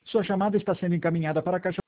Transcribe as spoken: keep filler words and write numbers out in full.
Sua chamada está sendo encaminhada para a caixa